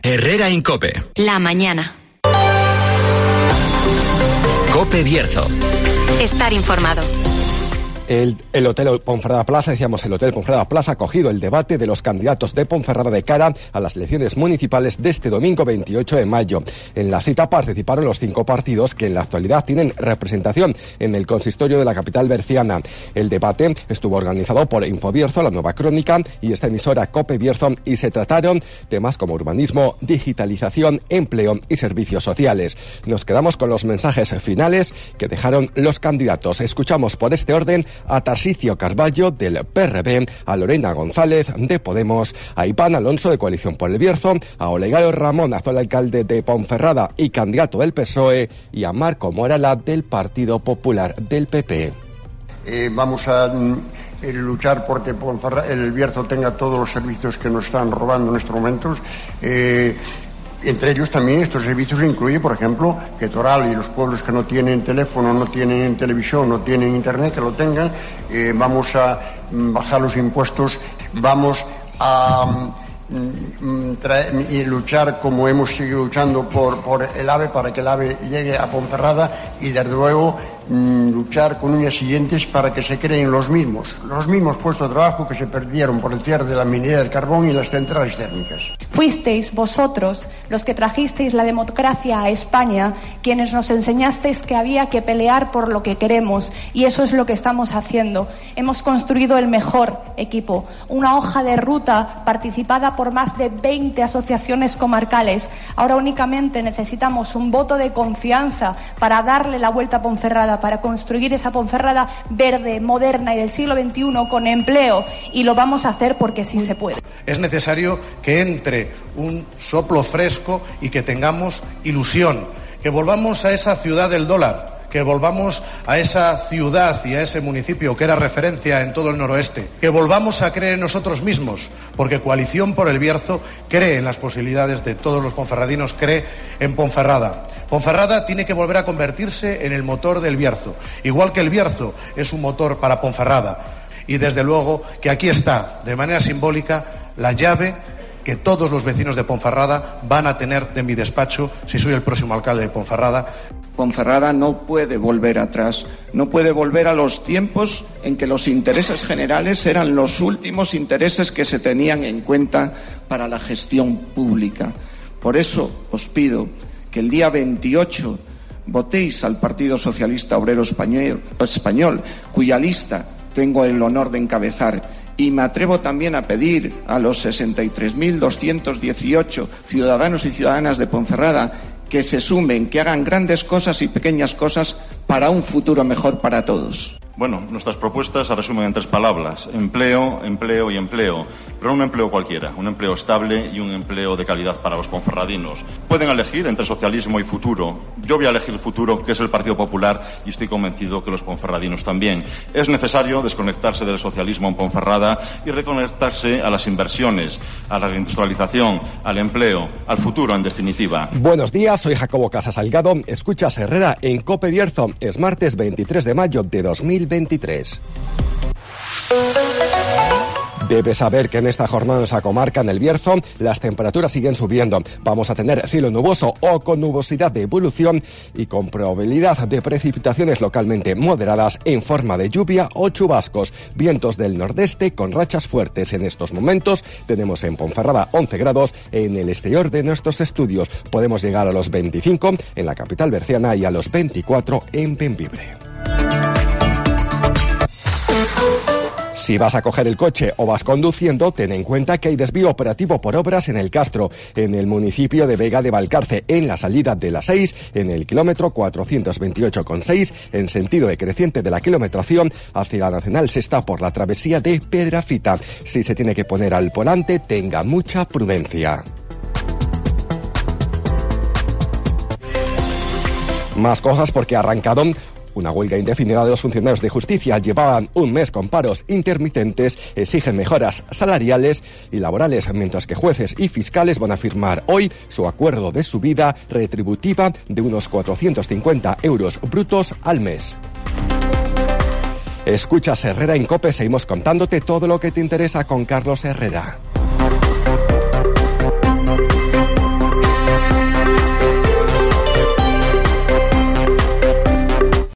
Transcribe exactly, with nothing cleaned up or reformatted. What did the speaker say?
Herrera Incope. La mañana. Cope Bierzo. Estar informado. El, el Hotel Ponferrada Plaza, decíamos, el Hotel Ponferrada Plaza ha acogido el debate de los candidatos de Ponferrada de cara a las elecciones municipales de este domingo veintiocho de mayo. En la cita participaron los cinco partidos que en la actualidad tienen representación en el consistorio de la capital berciana. El debate estuvo organizado por Infobierzo, La Nueva Crónica y esta emisora Cope Bierzo, y se trataron temas como urbanismo, digitalización, empleo y servicios sociales. Nos quedamos con los mensajes finales que dejaron los candidatos. Escuchamos por este orden a Tarsicio Carballo del P R B, a Lorena González de Podemos, a Iván Alonso de Coalición por el Bierzo, a Olegario Ramón, actual alcalde de Ponferrada y candidato del P S O E, y a Marco Morala del Partido Popular del P P. Eh, vamos a eh, luchar porque Ponferrada, el Bierzo tenga todos los servicios que nos están robando en estos momentos. Eh, Entre ellos también estos servicios incluye, por ejemplo, que Toral y los pueblos que no tienen teléfono, no tienen televisión, no tienen internet, que lo tengan. Eh, vamos a mm, bajar los impuestos, vamos a mm, traer, y luchar como hemos seguido luchando por, por el AVE, para que el AVE llegue a Ponferrada, y desde luego mm, luchar con uñas y dientes para que se creen los mismos, los mismos puestos de trabajo que se perdieron por el cierre de la minería del carbón y las centrales térmicas. Fuisteis vosotros los que trajisteis la democracia a España, quienes nos enseñasteis que había que pelear por lo que queremos, y eso es lo que estamos haciendo. Hemos construido el mejor equipo, una hoja de ruta participada por más de veinte asociaciones comarcales. Ahora únicamente necesitamos un voto de confianza para darle la vuelta a Ponferrada, para construir esa Ponferrada verde, moderna y del siglo veintiuno con empleo, y lo vamos a hacer porque sí se puede. Es necesario que entre un soplo fresco y que tengamos ilusión, que volvamos a esa ciudad del dólar, que volvamos a esa ciudad y a ese municipio que era referencia en todo el noroeste, que volvamos a creer en nosotros mismos, porque Coalición por el Bierzo cree en las posibilidades de todos los ponferradinos, cree en Ponferrada. Ponferrada tiene que volver a convertirse en el motor del Bierzo, igual que el Bierzo es un motor para Ponferrada. Y desde luego que aquí está, de manera simbólica, la llave que todos los vecinos de Ponferrada van a tener de mi despacho si soy el próximo alcalde de Ponferrada. Ponferrada no puede volver atrás, no puede volver a los tiempos en que los intereses generales eran los últimos intereses que se tenían en cuenta para la gestión pública. Por eso os pido que el día veintiocho votéis al Partido Socialista Obrero Español, español cuya lista tengo el honor de encabezar. Y me atrevo también a pedir a los sesenta y tres mil doscientos dieciocho ciudadanos y ciudadanas de Ponferrada que se sumen, que hagan grandes cosas y pequeñas cosas para un futuro mejor para todos. Bueno, nuestras propuestas se resumen en tres palabras: empleo, empleo y empleo. Pero no un empleo cualquiera, un empleo estable y un empleo de calidad para los ponferradinos. Pueden elegir entre socialismo y futuro. Yo voy a elegir el futuro, que es el Partido Popular, y estoy convencido que los ponferradinos también. Es necesario desconectarse del socialismo en Ponferrada y reconectarse a las inversiones, a la reindustrialización, al empleo, al futuro, en definitiva. Buenos días, soy Jacobo Casas Salgado. Escuchas Herrera en Cope Bierzo. Es martes veintitrés de mayo de dos mil veintitrés. Debes saber que en esta jornada en esa comarca, en el Bierzo, las temperaturas siguen subiendo. Vamos a tener cielo nuboso o con nubosidad de evolución y con probabilidad de precipitaciones localmente moderadas en forma de lluvia o chubascos. Vientos del nordeste con rachas fuertes. En estos momentos tenemos en Ponferrada once grados. En el exterior de nuestros estudios podemos llegar a los veinticinco en la capital berciana y a los veinticuatro en Bembibre. Si vas a coger el coche o vas conduciendo, ten en cuenta que hay desvío operativo por obras en el Castro, en el municipio de Vega de Valcarce, en la salida de la seis, en el kilómetro cuatrocientos veintiocho coma seis, en sentido decreciente de la kilometración hacia la Nacional Sexta por la travesía de Pedrafita. Si se tiene que poner al volante, tenga mucha prudencia. Más cosas porque arrancaron una huelga indefinida de los funcionarios de justicia. Llevaban un mes con paros intermitentes, exigen mejoras salariales y laborales, mientras que jueces y fiscales van a firmar hoy su acuerdo de subida retributiva de unos cuatrocientos cincuenta euros brutos al mes. Escuchas Herrera en COPE, seguimos contándote todo lo que te interesa con Carlos Herrera.